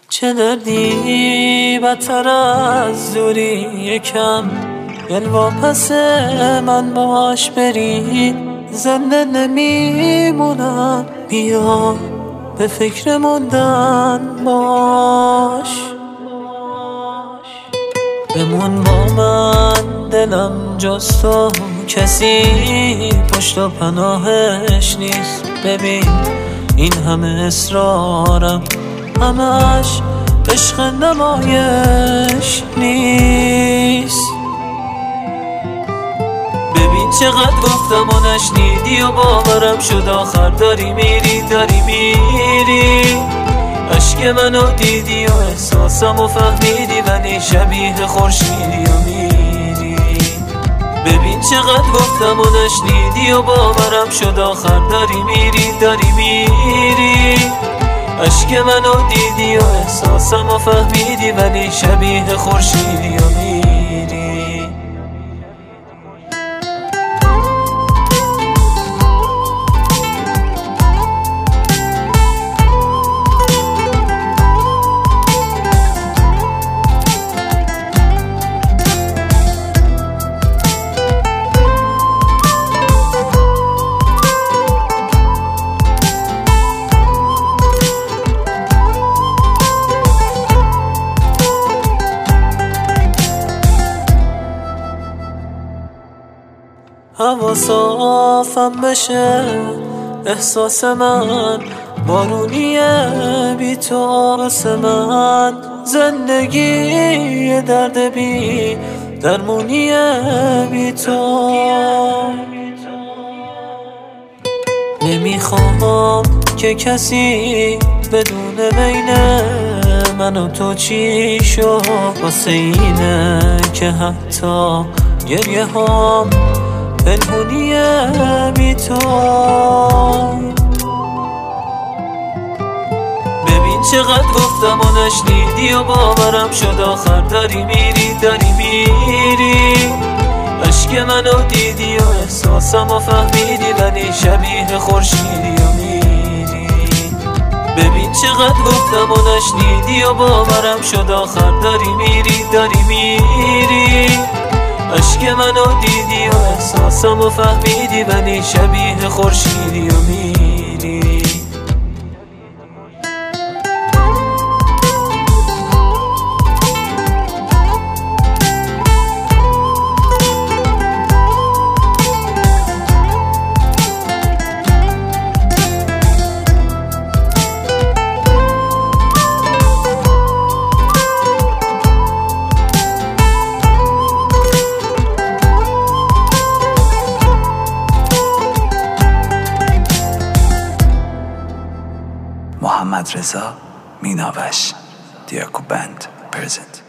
چه دردی بدتر از دوری یکم یلوا پس من باش بری زنده نمیمونم بیا به فکر موندن باش بمون با من دلم جز تو کسی پشت و پناهش نیست ببین این همه اصرارم همش عشق نمایش نیست ببین چقدر گفتم و نشنیدی و باورم شد آخر داری میری عشق منو دیدی و احساسم و فهمیدی ولی شبیه خورشیدی و میری ببین چقدر گفتم و نشنیدی و باورم شد آخر داری میری عشق منو دیدی و احساسم و فهمیدی ولی شبیه خورشیدی و میری هوا صافم بشه احساس من بارونیه بی تو آس من زندگی درد بی درمونیه بی تو نمیخوام که کسی بدون بین من و تو چی شد واسه اینه که حتی گریه هم پنهونیه بی تو ببین چقدر گفتم و نشنیدی و باورم شد آخر داری میری عشق منو دیدی و احساسم و فهمیدی ولی شبیه خورشیدی و میری ببین چقدر گفتم و نشنیدی و باورم شد آخر داری میری عشق منو دیدی و احساسم و فهمیدی ولی شبیه خورشیدی و میری محمد رضا میناوش دیاکو بند پرزنت